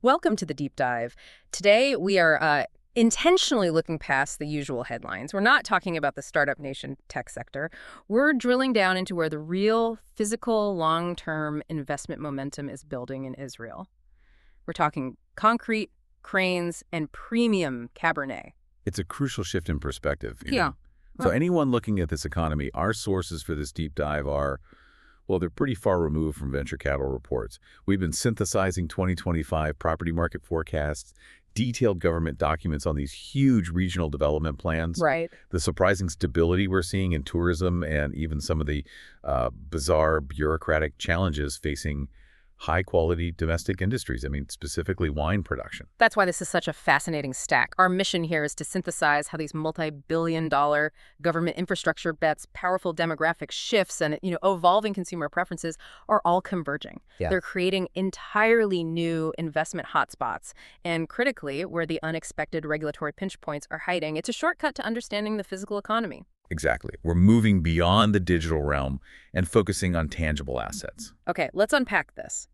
Welcome to the deep dive. Today, we are intentionally looking past the usual headlines. We're not talking about the startup nation tech sector. We're drilling down into where the real physical long-term investment momentum is building in Israel. We're talking concrete, cranes, and premium Cabernet. It's a crucial shift in perspective. Yeah. So anyone looking at this economy, our sources for this deep dive are, well, they're pretty far removed from venture capital reports. We've been synthesizing 2025 property market forecasts, detailed government documents on these huge regional development plans. Right. The surprising stability we're seeing in tourism and even some of the bizarre bureaucratic challenges facing high-quality domestic industries, specifically wine production. That's why this is such a fascinating stack. Our mission here is to synthesize how these multi-billion-dollar government infrastructure bets, powerful demographic shifts, and evolving consumer preferences are all converging. Yeah. They're creating entirely new investment hotspots, and critically, where the unexpected regulatory pinch points are hiding, it's a shortcut to understanding the physical economy. Exactly. We're moving beyond the digital realm and focusing on tangible assets. Okay, let's unpack this.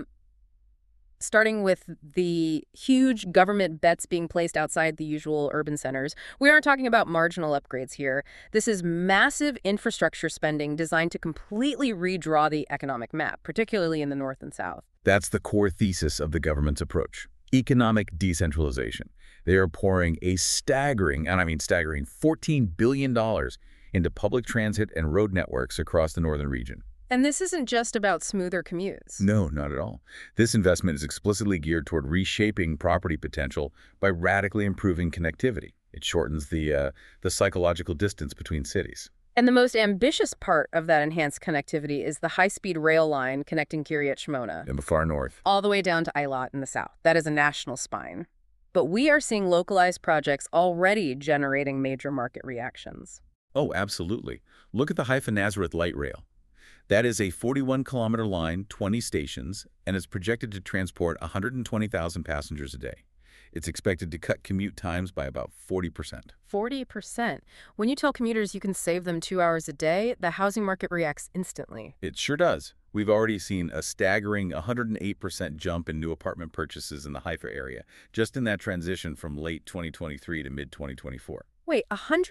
Starting with the huge government bets being placed outside the usual urban centers. We aren't talking about marginal upgrades here. This is massive infrastructure spending designed to completely redraw the economic map, particularly in the north and south. That's the core thesis of the government's approach. Economic decentralization. They are pouring a staggering, and I mean staggering, $14 billion into public transit and road networks across the northern region. And this isn't just about smoother commutes. No, not at all. This investment is explicitly geared toward reshaping property potential by radically improving connectivity. It shortens the psychological distance between cities. And the most ambitious part of that enhanced connectivity is the high-speed rail line connecting Kiryat Shmona In the far north. all the way down to Eilat in the south. That is a national spine. But we are seeing localized projects already generating major market reactions. Oh, absolutely. Look at the Haifa Nazareth light rail. That is a 41-kilometer line, 20 stations, and is projected to transport 120,000 passengers a day. It's expected to cut commute times by about 40%. 40%. When you tell commuters you can save them 2 hours a day, the housing market reacts instantly. It sure does. We've already seen a staggering 108% jump in new apartment purchases in the Haifa area, just in that transition from late 2023 to mid-2024. Wait,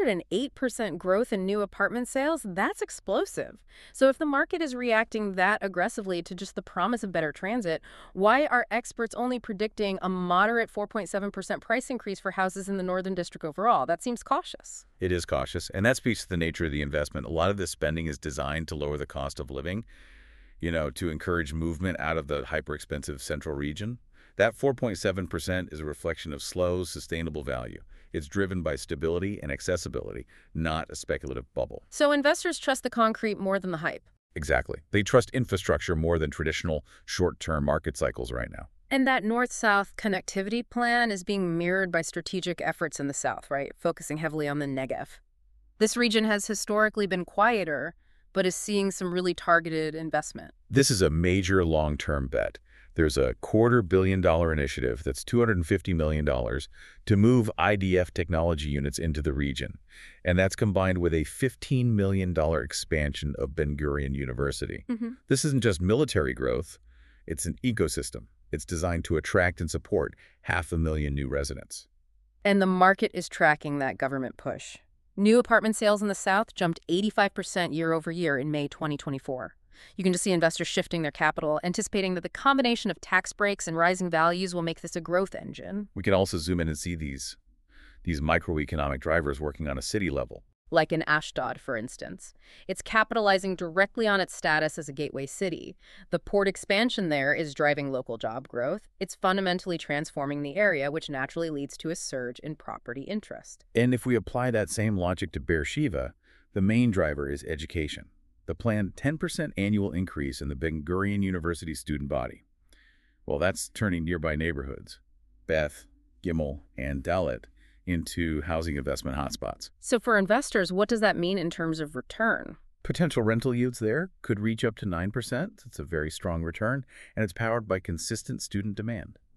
108% growth in new apartment sales? That's explosive. So if the market is reacting that aggressively to just the promise of better transit, why are experts only predicting a moderate 4.7% price increase for houses in the Northern District overall? That seems cautious. It is cautious, and that speaks to the nature of the investment. A lot of this spending is designed to lower the cost of living, to encourage movement out of the hyper-expensive central region. That 4.7% is a reflection of slow, sustainable value. It's driven by stability and accessibility, not a speculative bubble. So investors trust the concrete more than the hype. Exactly. They trust infrastructure more than traditional short-term market cycles right now. And that north-south connectivity plan is being mirrored by strategic efforts in the south, right? Focusing heavily on the Negev. This region has historically been quieter, but is seeing some really targeted investment. This is a major long-term bet. There's a $250 million initiative that's $250 million to move IDF technology units into the region. And that's combined with a $15 million expansion of Ben-Gurion University. This isn't just military growth. It's an ecosystem. It's designed to attract and support 500,000 new residents. And the market is tracking that government push. New apartment sales in the south jumped 85% year over year in May 2024. You can just see investors shifting their capital, anticipating that the combination of tax breaks and rising values will make this a growth engine. We can also zoom in and see these microeconomic drivers working on a city level. Like in Ashdod, for instance. It's capitalizing directly on its status as a gateway city. The port expansion there is driving local job growth. It's fundamentally transforming the area, which naturally leads to a surge in property interest. And if we apply that same logic to Beersheba, the main driver is education. The planned 10% annual increase in the Ben-Gurion University student body. Well, that's turning nearby neighborhoods, Beth, Gimel, and Dalet, into housing investment hotspots. So for investors, what does that mean in terms of return? Potential rental yields there could reach up to 9%. It's a very strong return, and it's powered by consistent student demand.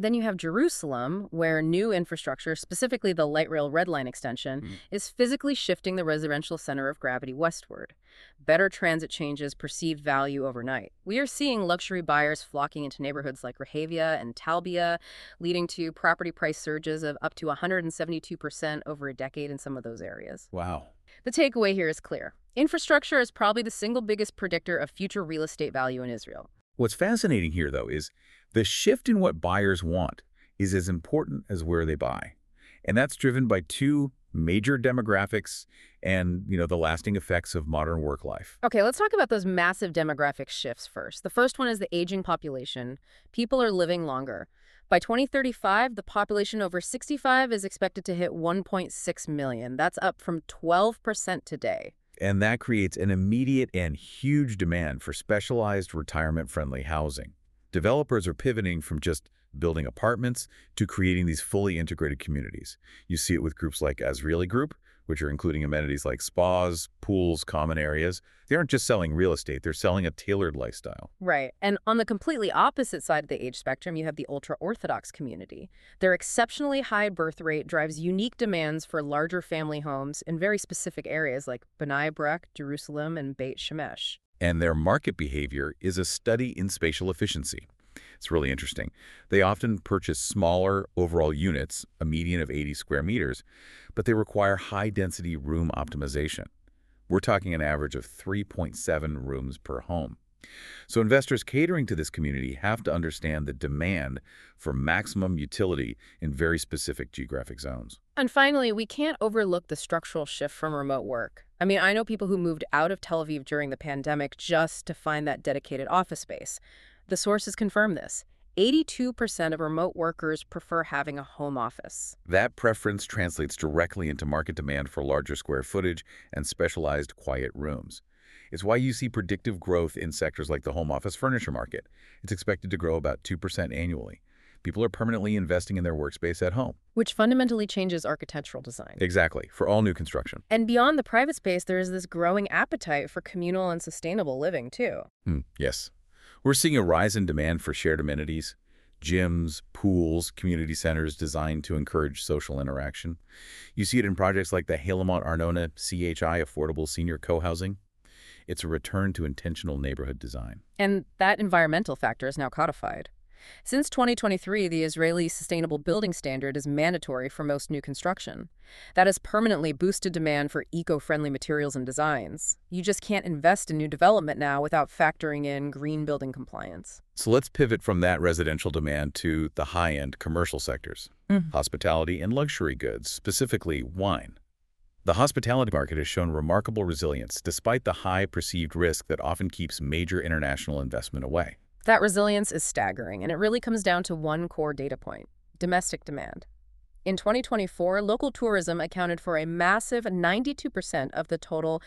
Then you have Jerusalem, where new infrastructure, specifically the light rail red line extension, is physically shifting the residential center of gravity westward. Better transit changes perceived value overnight. We are seeing luxury buyers flocking into neighborhoods like Rehavia and Talbia, leading to property price surges of up to 172% over a decade in some of those areas. Wow. The takeaway here is clear. Infrastructure is probably the single biggest predictor of future real estate value in Israel. What's fascinating here, though, is the shift in what buyers want is as important as where they buy. And that's driven by two major demographics and, the lasting effects of modern work life. Okay, let's talk about those massive demographic shifts first. The first one is the aging population. People are living longer. By 2035, the population over 65 is expected to hit 1.6 million. That's up from 12% today. And that creates an immediate and huge demand for specialized retirement-friendly housing. Developers are pivoting from just building apartments to creating these fully integrated communities. You see it with groups like Azrieli Group, which are including amenities like spas, pools, common areas. They aren't just selling real estate, they're selling a tailored lifestyle. Right. And on the completely opposite side of the age spectrum, you have the ultra-Orthodox community. Their exceptionally high birth rate drives unique demands for larger family homes in very specific areas like Bnei Brak, Jerusalem, and Beit Shemesh. And their market behavior is a study in spatial efficiency. It's really interesting. They often purchase smaller overall units, a median of 80 square meters, but they require high-density room optimization. We're talking an average of 3.7 rooms per home. So investors catering to this community have to understand the demand for maximum utility in very specific geographic zones. And finally, we can't overlook the structural shift from remote work. I mean, I know people who moved out of Tel Aviv during the pandemic just to find that dedicated office space. The sources confirm this. 82% of remote workers prefer having a home office. That preference translates directly into market demand for larger square footage and specialized quiet rooms. It's why you see predictive growth in sectors like the home office furniture market. It's expected to grow about 2% annually. People are permanently investing in their workspace at home. Which fundamentally changes architectural design. Exactly, for all new construction. And beyond the private space, there is this growing appetite for communal and sustainable living, too. Yes. We're seeing a rise in demand for shared amenities, gyms, pools, community centers designed to encourage social interaction. You see it in projects like the Halamont Arnona CHI Affordable Senior Co-Housing. It's a return to intentional neighborhood design. And that environmental factor is now codified. Since 2023, the Israeli Sustainable Building Standard is mandatory for most new construction. That has permanently boosted demand for eco-friendly materials and designs. You just can't invest in new development now without factoring in green building compliance. So let's pivot from that residential demand to the high-end commercial sectors, hospitality and luxury goods, specifically wine. The hospitality market has shown remarkable resilience despite the high perceived risk that often keeps major international investment away. That resilience is staggering, and it really comes down to one core data point: domestic demand. In 2024, local tourism accounted for a massive 92% of the total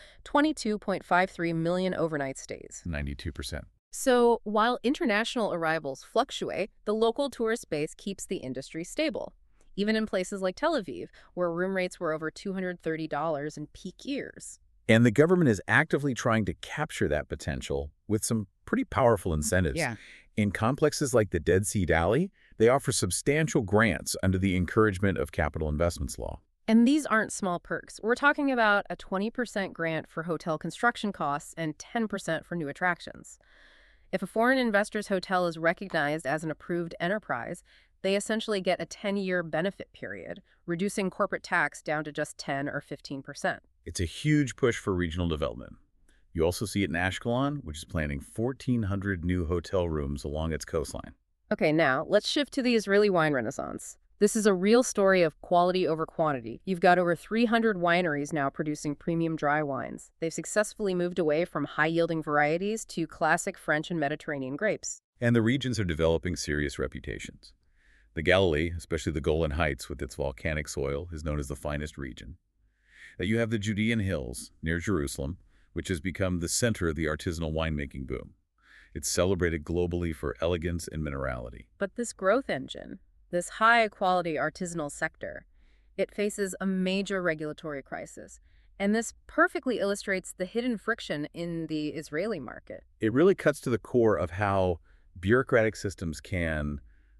22.53 million overnight stays. 92%. So while international arrivals fluctuate, the local tourist base keeps the industry stable. Even in places like Tel Aviv, where room rates were over $230 in peak years. And the government is actively trying to capture that potential with some pretty powerful incentives. In complexes like the Dead Sea Valley, they offer substantial grants under the Encouragement of Capital Investments law. And these aren't small perks. We're talking about a 20% grant for hotel construction costs and 10% for new attractions. If a foreign investor's hotel is recognized as an approved enterprise, they essentially get a 10-year benefit period, reducing corporate tax down to just 10 or 15%. It's a huge push for regional development. You also see it in Ashkelon, which is planning 1,400 new hotel rooms along its coastline. Okay, now let's shift to the Israeli wine renaissance. This is a real story of quality over quantity. You've got over 300 wineries now producing premium dry wines. They've successfully moved away from high-yielding varieties to classic French and Mediterranean grapes. And the regions are developing serious reputations. The Galilee, especially the Golan Heights with its volcanic soil, is known as the finest region. That you have the Judean Hills near Jerusalem, which has become the center of the artisanal winemaking boom. It's celebrated globally for elegance and minerality. But this growth engine, this high-quality artisanal sector, it faces a major regulatory crisis. And this perfectly illustrates the hidden friction in the Israeli market. It really cuts to the core of how bureaucratic systems can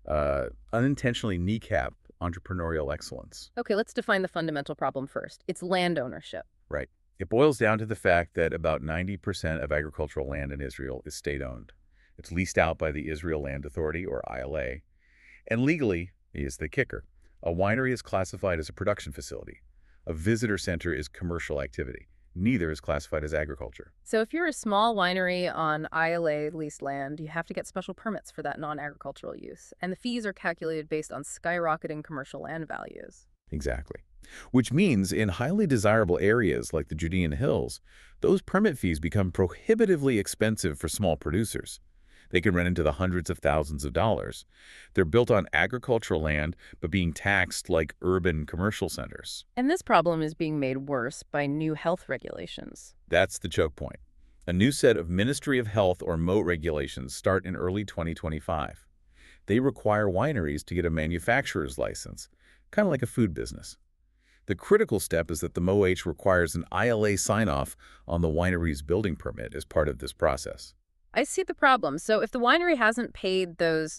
unintentionally kneecap entrepreneurial excellence. Okay, let's define the fundamental problem first. It's land ownership. Right. It boils down to the fact that about 90% of agricultural land in Israel is state-owned. It's leased out by the Israel Land Authority, or ILA. And legally, is the kicker, a winery is classified as a production facility. A visitor center is commercial activity. Neither is classified as agriculture. So if you're a small winery on ILA leased land, you have to get special permits for that non-agricultural use. And the fees are calculated based on skyrocketing commercial land values. Exactly. Which means in highly desirable areas like the Judean Hills, those permit fees become prohibitively expensive for small producers. They can run into the hundreds of thousands of dollars. They're built on agricultural land, but being taxed like urban commercial centers. And this problem is being made worse by new health regulations. That's the choke point. A new set of Ministry of Health or MOAT regulations start in early 2025. They require wineries to get a manufacturer's license, kind of like a food business. The critical step is that the MOH requires an ILA sign-off on the winery's building permit as part of this process. I see the problem. So if the winery hasn't paid those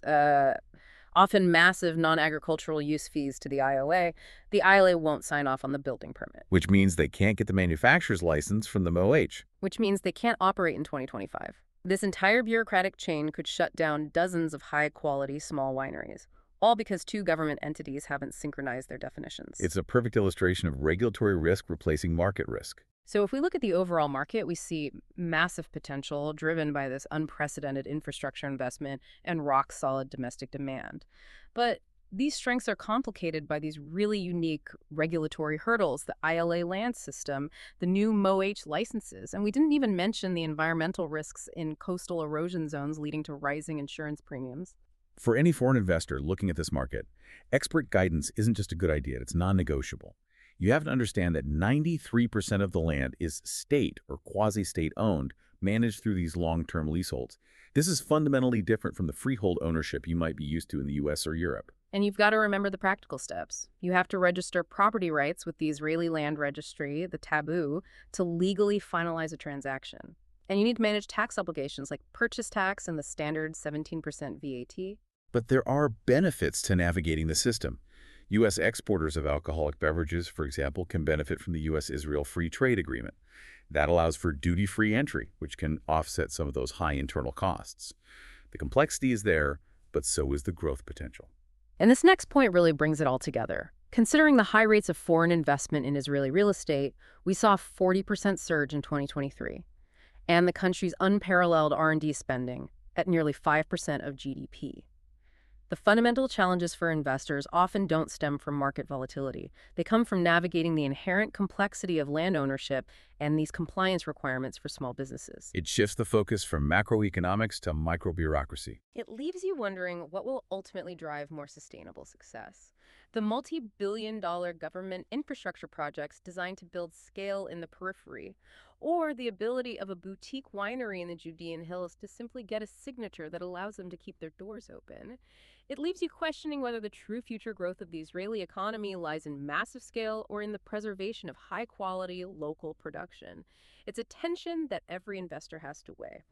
often massive non-agricultural use fees to the ILA won't sign off on the building permit, Which means they can't get the manufacturer's license from the MOH. which means they can't operate in 2025. This entire bureaucratic chain could shut down dozens of high-quality small wineries, all because two government entities haven't synchronized their definitions. It's a perfect illustration of regulatory risk replacing market risk. So if we look at the overall market, we see massive potential driven by this unprecedented infrastructure investment and rock-solid domestic demand. But these strengths are complicated by these really unique regulatory hurdles, the ILA land system, the new MOH licenses, and we didn't even mention the environmental risks in coastal erosion zones leading to rising insurance premiums. For any foreign investor looking at this market, expert guidance isn't just a good idea, it's non-negotiable. You have to understand that 93% of the land is state or quasi-state owned, managed through these long-term leaseholds. This is fundamentally different from the freehold ownership you might be used to in the US or Europe. And you've got to remember the practical steps. You have to register property rights with the Israeli Land Registry, the taboo, to legally finalize a transaction. And you need to manage tax obligations like purchase tax and the standard 17% VAT. But there are benefits to navigating the system. U.S. exporters of alcoholic beverages, for example, can benefit from the U.S.-Israel Free Trade Agreement. That allows for duty-free entry, which can offset some of those high internal costs. The complexity is there, but so is the growth potential. And this next point really brings it all together. Considering the high rates of foreign investment in Israeli real estate, we saw a 40% surge in 2023, and the country's unparalleled R&D spending at nearly 5% of GDP. The fundamental challenges for investors often don't stem from market volatility. They come from navigating the inherent complexity of land ownership and these compliance requirements for small businesses. It shifts the focus from macroeconomics to microbureaucracy. It leaves you wondering what will ultimately drive more sustainable success. The multi-billion-dollar government infrastructure projects designed to build scale in the periphery, or the ability of a boutique winery in the Judean Hills to simply get a signature that allows them to keep their doors open. It leaves you questioning whether the true future growth of the Israeli economy lies in massive scale or in the preservation of high-quality local production. It's a tension that every investor has to weigh.